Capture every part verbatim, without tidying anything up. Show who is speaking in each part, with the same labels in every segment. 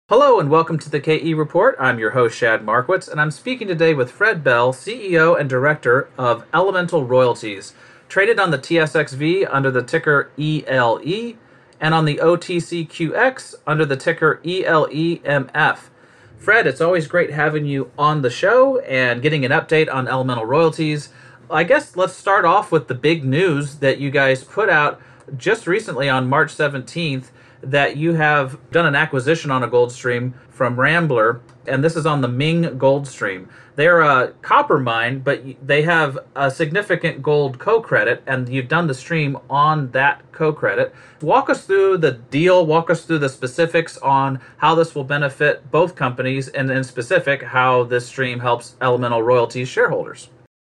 Speaker 1: Hello and welcome to the K E Report. I'm your host, Shad Markwitz, and I'm speaking today with Fred Bell, C E O and Director of Elemental Royalties, traded on the T S X V under the ticker E L E and on the O T C Q X under the ticker E L E M F. Fred, it's always great having you on the show and getting an update on Elemental Royalties. I guess let's start off with the big news that you guys put out just recently on March seventeenth, that you have done an acquisition on a gold stream from Rambler, and this is on the Ming gold stream. They're a copper mine, but they have a significant gold co-credit, and you've done the stream on that co-credit. Walk us through the deal, walk us through the specifics on how this will benefit both companies, and in specific, how this stream helps Elemental Royalties shareholders.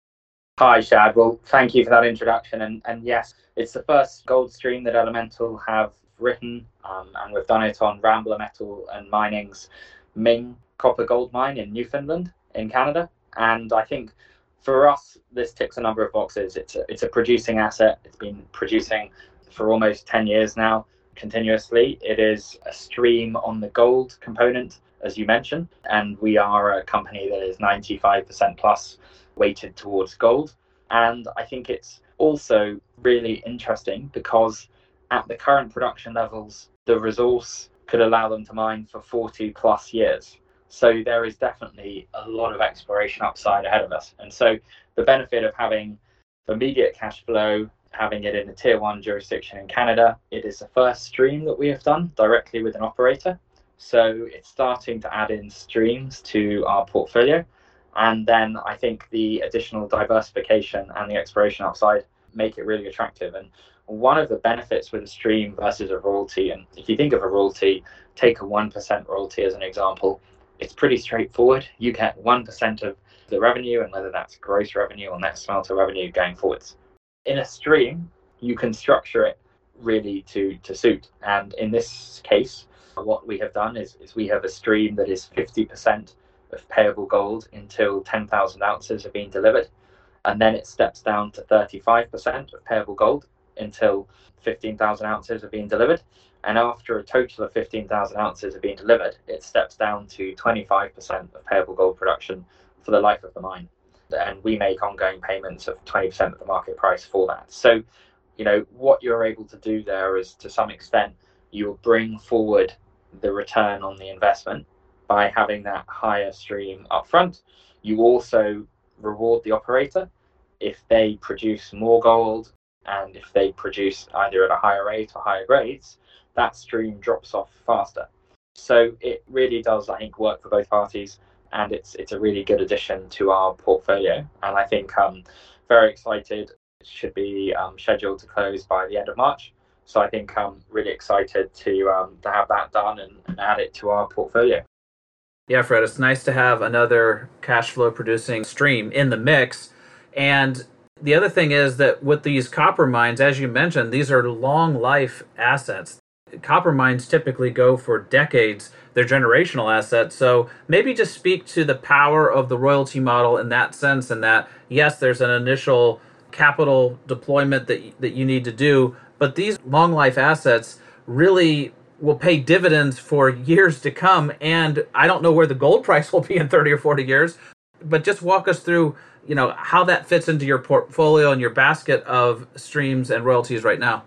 Speaker 2: Hi, Shad. Well, thank you for that introduction. And, and yes, it's the first gold stream that Elemental have written, um, and we've done it on Rambler Metal and Mining's Ming copper gold mine in Newfoundland in Canada. And I think for us, this ticks a number of boxes. It's a, it's a producing asset. It's been producing for almost ten years now, continuously. It is a stream on the gold component, as you mentioned, and we are a company that is ninety-five percent plus weighted towards gold. And I think it's also really interesting because at the current production levels, the resource could allow them to mine for forty plus years. So there is definitely a lot of exploration upside ahead of us. And so the benefit of having immediate cash flow, having it in a tier one jurisdiction in Canada, it is the first stream that we have done directly with an operator. So it's starting to add in streams to our portfolio. And then I think the additional diversification and the exploration upside make it really attractive. And one of the benefits with a stream versus a royalty, and if you think of a royalty, take a one percent royalty as an example, it's pretty straightforward. You get one percent of the revenue, and whether that's gross revenue or net smelter revenue going forwards. In a stream, you can structure it really to, to suit. And in this case, what we have done is, is we have a stream that is fifty percent of payable gold until ten thousand ounces have been delivered. And then it steps down to thirty-five percent of payable gold until fifteen thousand ounces have been delivered. And after a total of fifteen thousand ounces have been delivered, it steps down to twenty-five percent of payable gold production for the life of the mine. And we make ongoing payments of twenty percent of the market price for that. So, you know, what you're able to do there is, to some extent, you'll bring forward the return on the investment by having that higher stream upfront. You also reward the operator if they produce more gold, and if they produce either at a higher rate or higher grades, that stream drops off faster. So it really does, I think, work for both parties, and it's it's a really good addition to our portfolio. And I think I'm very excited. It should be um, scheduled to close by the end of March. So I think I'm really excited to um, to have that done and, and add it to our portfolio.
Speaker 1: Yeah, Fred, it's nice to have another cash flow producing stream in the mix. And the other thing is that with these copper mines, as you mentioned, these are long life assets. Copper mines typically go for decades. They're generational assets. So maybe just speak to the power of the royalty model in that sense, and that, yes, there's an initial capital deployment that, that you need to do, but these long life assets really will pay dividends for years to come. And I don't know where the gold price will be in thirty or forty years, but just walk us through, you know, how that fits into your portfolio and your basket of streams and royalties right now.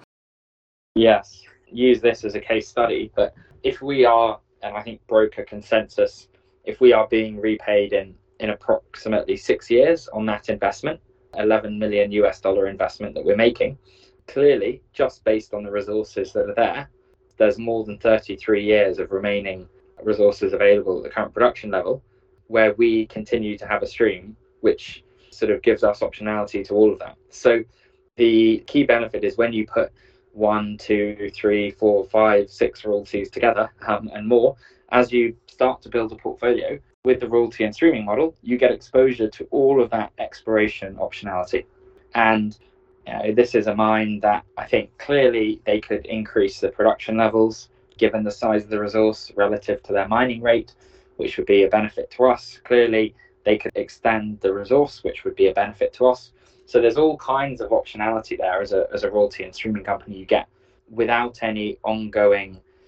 Speaker 2: Yes, use this as a case study. But if we are, and I think broker consensus, if we are being repaid in, in approximately six years on that investment, eleven million U S dollar investment that we're making, clearly, just based on the resources that are there, there's more than thirty-three years of remaining resources available at the current production level, where we continue to have a stream, which sort of gives us optionality to all of that. So the key benefit is when you put one, two, three, four, five, six royalties together, um, and more, as you start to build a portfolio with the royalty and streaming model, you get exposure to all of that exploration optionality. And you know, this is a mine that I think clearly they could increase the production levels given the size of the resource relative to their mining rate, which would be a benefit to us. Clearly, they could extend the resource, which would be a benefit to us. So there's all kinds of optionality there as a as a royalty and streaming company you get without any ongoing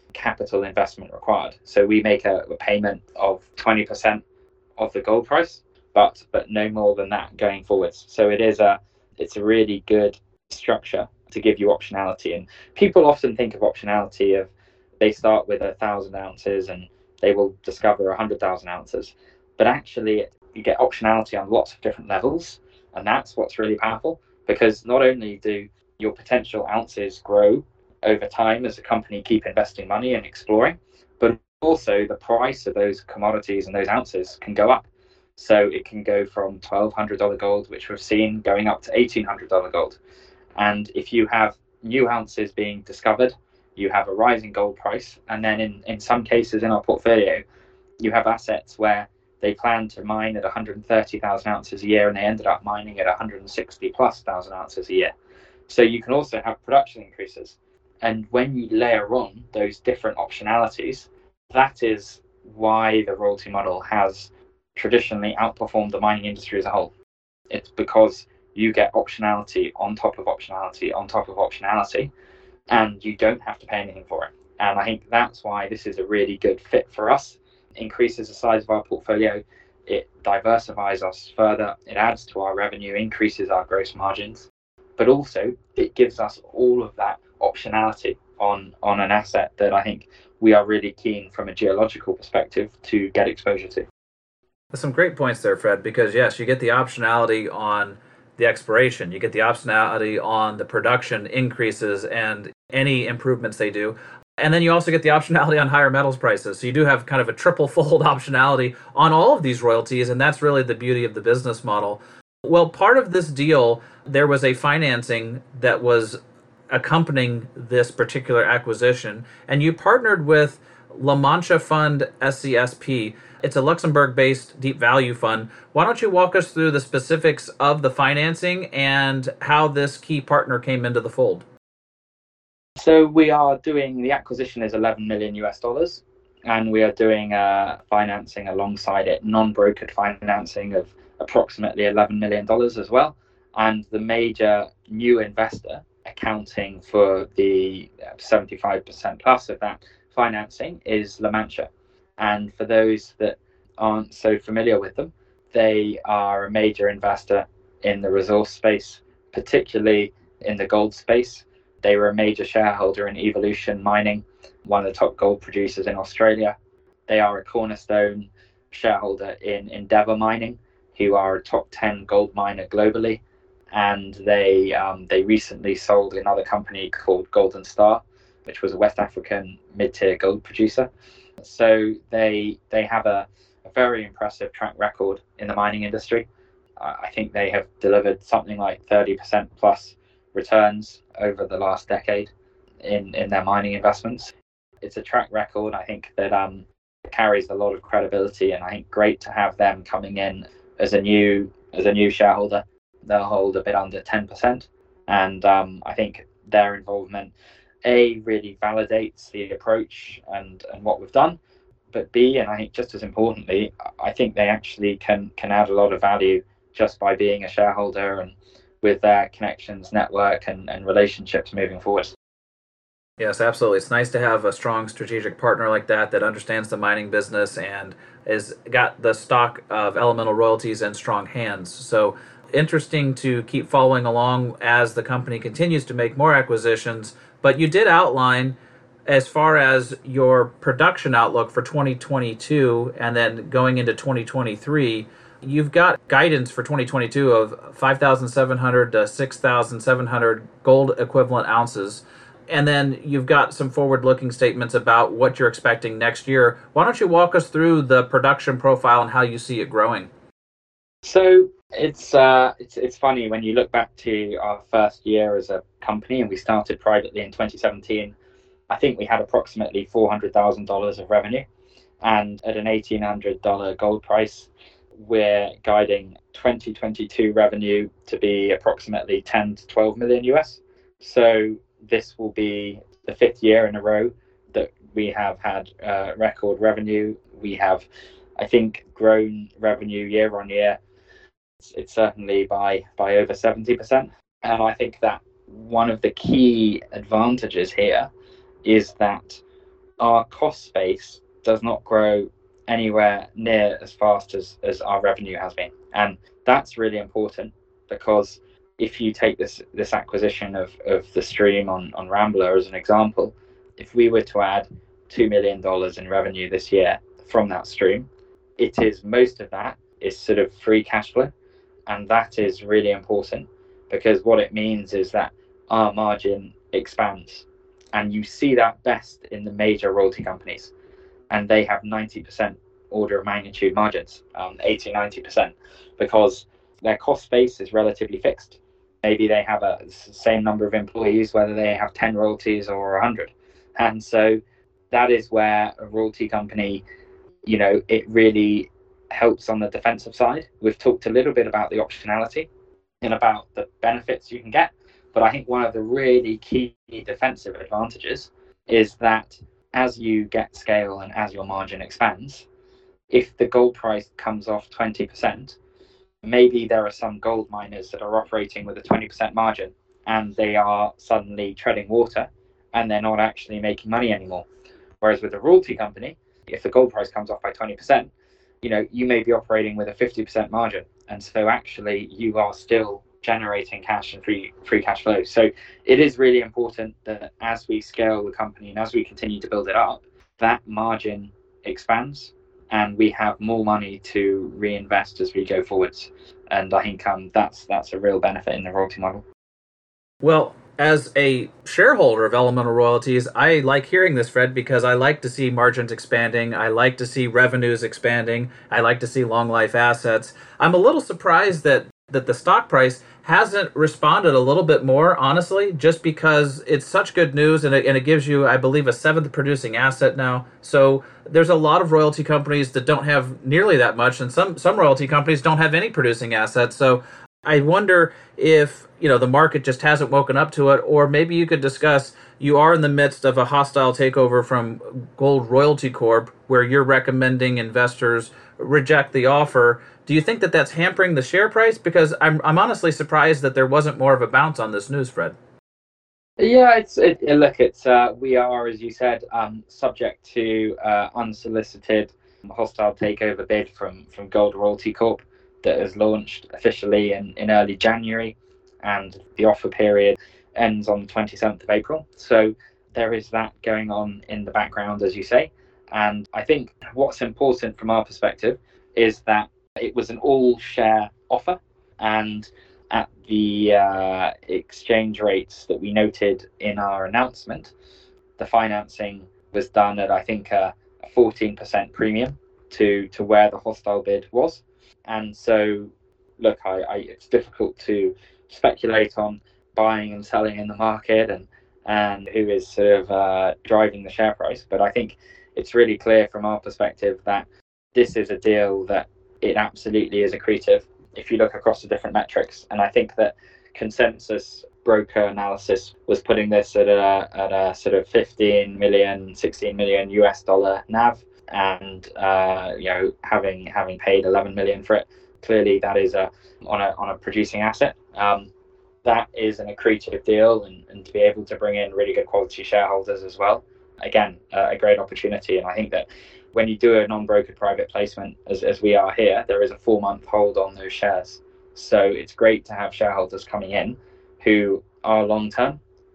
Speaker 2: capital investment required. So we make a, a payment of twenty percent of the gold price, but but no more than that going forwards. So it is a it's a really good structure to give you optionality. And people often think of optionality of they start with a thousand ounces and they will discover a hundred thousand ounces, but actually you get optionality on lots of different levels, and that's what's really powerful, because not only do your potential ounces grow over time as a company keep investing money and exploring, but also the price of those commodities and those ounces can go up. So it can go from twelve hundred dollars gold, which we've seen, going up to eighteen hundred dollars gold. And if you have new ounces being discovered, you have a rising gold price. And then in, in some cases in our portfolio, you have assets where they plan to mine at one hundred thirty thousand ounces a year and they ended up mining at one hundred sixty plus thousand ounces a year. So you can also have production increases. And when you layer on those different optionalities, that is why the royalty model has traditionally outperformed the mining industry as a whole. It's because you get optionality on top of optionality on top of optionality, and you don't have to pay anything for it. And I think that's why this is a really good fit for us. It increases the size of our portfolio, it diversifies us further, it adds to our revenue, increases our gross margins, but also it gives us all of that optionality on, on an asset that I think we are really keen from a geological perspective to get exposure to.
Speaker 1: There's some great points there, Fred, because yes, you get the optionality on the exploration, you get the optionality on the production increases and any improvements they do. And then you also get the optionality on higher metals prices. So you do have kind of a triple fold optionality on all of these royalties. And that's really the beauty of the business model. Well, part of this deal, there was a financing that was accompanying this particular acquisition. And you partnered with La Mancha Fund S C S P. It's a Luxembourg-based deep value fund. Why don't you walk us through the specifics of the financing and how this key partner came into the fold?
Speaker 2: So we are doing, the acquisition is eleven million US dollars, and we are doing uh, financing alongside it, non-brokered financing of approximately eleven million dollars as well. And the major new investor accounting for the seventy-five percent plus of that financing is La Mancha. And for those that aren't so familiar with them, they are a major investor in the resource space, particularly in the gold space. They were a major shareholder in Evolution Mining, one of the top gold producers in Australia. They are a cornerstone shareholder in Endeavour Mining, who are a top ten gold miner globally. And they um, they recently sold another company called Golden Star, which was a West African mid-tier gold producer. So they they have a, a very impressive track record in the mining industry. Uh, I think they have delivered something like thirty percent plus returns over the last decade in, in their mining investments. It's a track record, I think, that um, carries a lot of credibility, and I think great to have them coming in as a new as a new shareholder. They'll hold a bit under ten percent, and um, I think their involvement, A, really validates the approach and, and what we've done, but B, and I think just as importantly, I think they actually can can add a lot of value just by being a shareholder and with their connections, network, and, and relationships moving forward.
Speaker 1: Yes, absolutely. It's nice to have a strong strategic partner like that that understands the mining business and has got the stock of Elemental Royalties in strong hands. So interesting to keep following along as the company continues to make more acquisitions. But you did outline, as far as your production outlook for twenty twenty-two and then going into twenty twenty-three, you've got guidance for twenty twenty-two of five thousand seven hundred to six thousand seven hundred gold equivalent ounces. And then you've got some forward-looking statements about what you're expecting next year. Why don't you walk us through the production profile and how you see it growing?
Speaker 2: So it's uh, it's it's funny when you look back to our first year as a company, and we started privately in twenty seventeen. I think we had approximately four hundred thousand dollars of revenue, and at an eighteen hundred dollars gold price, we're guiding twenty twenty-two revenue to be approximately ten to twelve million U S. So this will be the fifth year in a row that we have had uh, record revenue. We have, I think, grown revenue year on year. It's, it's certainly by by over seventy percent. And I think that one of the key advantages here is that our cost base does not grow anywhere near as fast as, as our revenue has been. And that's really important, because if you take this this acquisition of, of the stream on, on Rambler as an example, if we were to add two million dollars in revenue this year from that stream, it is most of that is sort of free cash flow. And that is really important, because what it means is that our margin expands. And you see that best in the major royalty companies. And they have ninety percent order of magnitude margins, um, eighty, ninety percent, because their cost base is relatively fixed. Maybe they have a same number of employees, whether they have ten royalties or one hundred. And so that is where a royalty company, you know, it really helps on the defensive side. We've talked a little bit about the optionality and about the benefits you can get. But I think one of the really key defensive advantages is that as you get scale and as your margin expands, if the gold price comes off twenty percent, maybe there are some gold miners that are operating with a twenty percent margin and they are suddenly treading water and they're not actually making money anymore. Whereas with a royalty company, if the gold price comes off by twenty percent, you know, you may be operating with a fifty percent margin. And so actually you are still generating cash and free free cash flow. So it is really important that as we scale the company and as we continue to build it up, that margin expands and we have more money to reinvest as we go forwards. And I think um, that's that's a real benefit in the royalty model.
Speaker 1: Well, as a shareholder of Elemental Royalties, I like hearing this, Fred, because I like to see margins expanding. I like to see revenues expanding. I like to see long life assets. I'm a little surprised that that the stock price hasn't responded a little bit more, honestly, just because it's such good news, and it, and it gives you, I believe, a seventh producing asset now. So there's a lot of royalty companies that don't have nearly that much, and some some royalty companies don't have any producing assets. So I wonder if, you know, the market just hasn't woken up to it, or maybe you could discuss, you are in the midst of a hostile takeover from Gold Royalty Corp, where you're recommending investors reject the offer. Do you think that that's hampering the share price? Because I'm I'm honestly surprised that there wasn't more of a bounce on this news, Fred.
Speaker 2: Yeah, it's it, look, it's uh, we are, as you said, um, subject to uh, unsolicited hostile takeover bid from from Gold Royalty Corp that has launched officially in, in early January, and the offer period ends on the twenty-seventh of April. So there is that going on in the background, as you say. And I think what's important from our perspective is that it was an all-share offer, and at the uh, exchange rates that we noted in our announcement, the financing was done at, I think, a, a fourteen percent premium to, to where the hostile bid was. And so, look, I, I, it's difficult to speculate on buying and selling in the market and, and who is sort of uh, driving the share price. But I think it's really clear from our perspective that this is a deal that it absolutely is accretive if you look across the different metrics. And I think that consensus broker analysis was putting this at a, at a sort of fifteen million, sixteen million U S dollar N A V, and uh, you know, having having paid eleven million for it. Clearly that is a on a on a producing asset. Um, that is an accretive deal, and, and to be able to bring in really good quality shareholders as well, again, uh, a great opportunity. And I think that when you do a non-brokered private placement, as, as we are here, there is a four-month hold on those shares. So it's great to have shareholders coming in who are long-term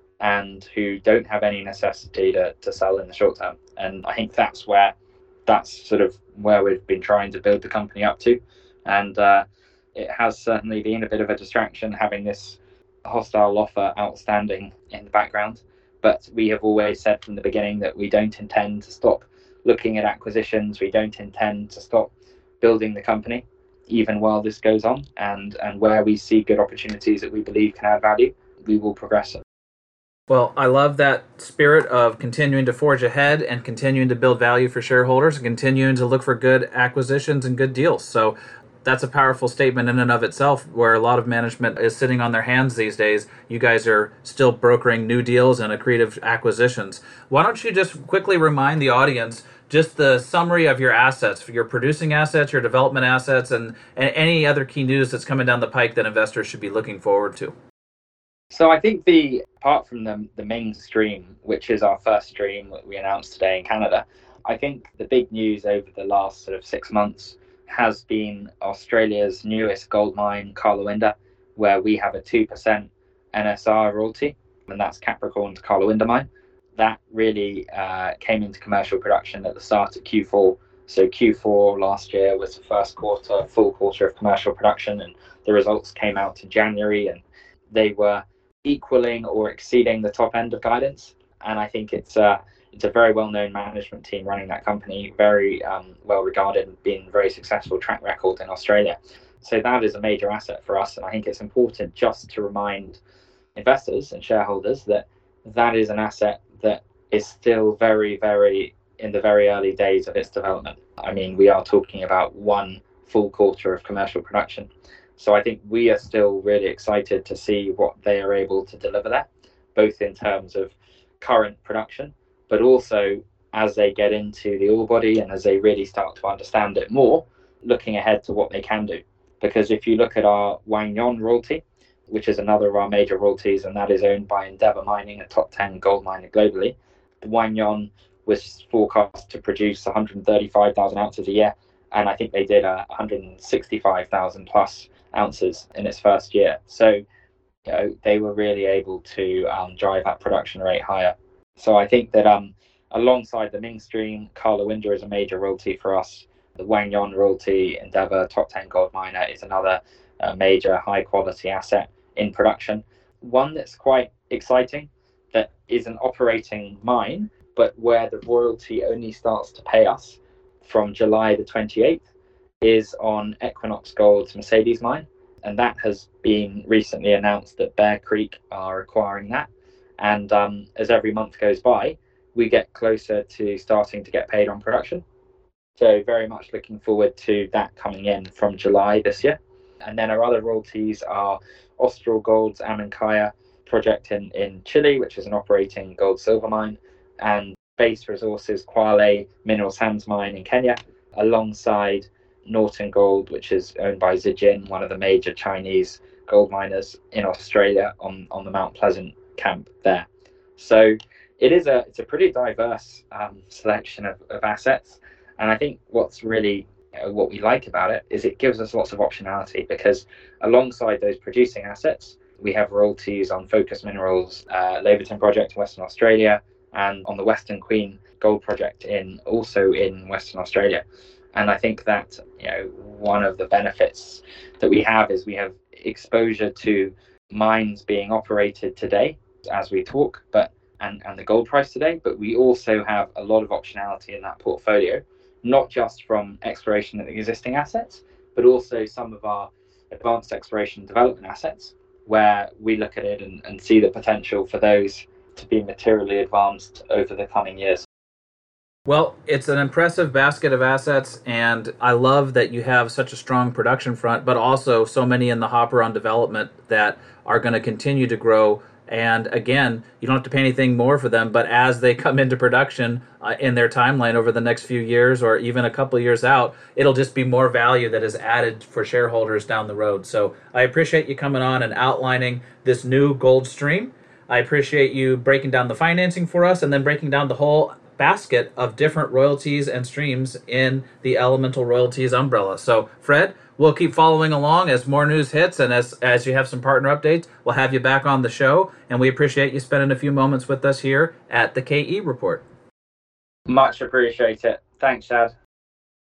Speaker 2: and who don't have any necessity to, to sell in the short term. And I think that's where that's sort of where we've been trying to build the company up to. And uh, it has certainly been a bit of a distraction having this hostile offer outstanding in the background. But we have always said from the beginning that we don't intend to stop looking at acquisitions. We don't intend to stop building the company, even while this goes on. And, and where we see good opportunities that we believe can add value, we will progress.
Speaker 1: Well, I love that spirit of continuing to forge ahead and continuing to build value for shareholders and continuing to look for good acquisitions and good deals. So that's a powerful statement in and of itself, where a lot of management is sitting on their hands these days. You guys are still brokering new deals and accretive acquisitions. Why don't you just quickly remind the audience just the summary of your assets, for your producing assets, your development assets, and, and any other key news that's coming down the pike that investors should be looking forward to?
Speaker 2: So I think the apart from the the Ming stream, which is our first stream that we announced today in Canada, I think the big news over the last sort of six months has been Australia's newest gold mine, Karlawinda, where we have a two percent N S R royalty, and that's Capricorn's Karlawinda mine. That really uh, came into commercial production at the start of Q four. So Q four last year was the first quarter, full quarter of commercial production, and the results came out in January, and they were equaling or exceeding the top end of guidance. And I think it's a it's a very well-known management team running that company, very um, well regarded, been very successful track record in Australia. So that is a major asset for us, and I think it's important just to remind investors and shareholders that that is an asset that is still very, very in the very early days of its development. I mean, we are talking about one full quarter of commercial production. So I think we are still really excited to see what they are able to deliver there, both in terms of current production, but also as they get into the ore body and as they really start to understand it more, looking ahead to what they can do. Because if you look at our Wang Yon royalty, which is another of our major royalties, and that is owned by Endeavour Mining, a top ten gold miner globally, the Wang Yon was forecast to produce one hundred thirty-five thousand ounces a year, and I think they did uh, one hundred sixty-five thousand plus ounces in its first year. So, you know, they were really able to um, drive that production rate higher. So I think that um, alongside the Ming stream, Karlawinda is a major royalty for us. The Wang Yon royalty, Endeavour, top ten gold miner, is another uh, major high quality asset in production. One that's quite exciting, that is an operating mine, but where the royalty only starts to pay us from July the twenty-eighth, is on Equinox Gold's Mercedes mine. And that has been recently announced that Bear Creek are acquiring that. And um, as every month goes by, we get closer to starting to get paid on production. So very much looking forward to that coming in from July this year. And then our other royalties are Austral Gold's Amancaya project in, in Chile, which is an operating gold silver mine, and Base Resources Kwale mineral sands mine in Kenya, alongside Norton Gold, which is owned by Zijin, one of the major Chinese gold miners in Australia, on, on the Mount Pleasant camp there. So it is a it's a pretty diverse um, selection of, of assets, and I think what's really you know, what we like about it is it gives us lots of optionality, because alongside those producing assets, we have royalties on Focus Minerals, uh, Laverton project in Western Australia, and on the Western Queen gold project in also in Western Australia. And I think that you know one of the benefits that we have is we have exposure to mines being operated today as we talk, but and, and the gold price today, but we also have a lot of optionality in that portfolio, not just from exploration of the existing assets, but also some of our advanced exploration and development assets, where we look at it and, and see the potential for those to be materially advanced over the coming years.
Speaker 1: Well, it's an impressive basket of assets, and I love that you have such a strong production front, but also so many in the hopper on development that are going to continue to grow. And again, you don't have to pay anything more for them, but as they come into production uh, in their timeline over the next few years or even a couple of years out, it'll just be more value that is added for shareholders down the road. So I appreciate you coming on and outlining this new gold stream. I appreciate you breaking down the financing for us and then breaking down the whole basket of different royalties and streams in the Elemental Royalties umbrella. So, Fred, we'll keep following along as more news hits, and as as you have some partner updates, we'll have you back on the show, and we appreciate you spending a few moments with us here at the K E Report.
Speaker 2: Much appreciate it. Thanks, Shad.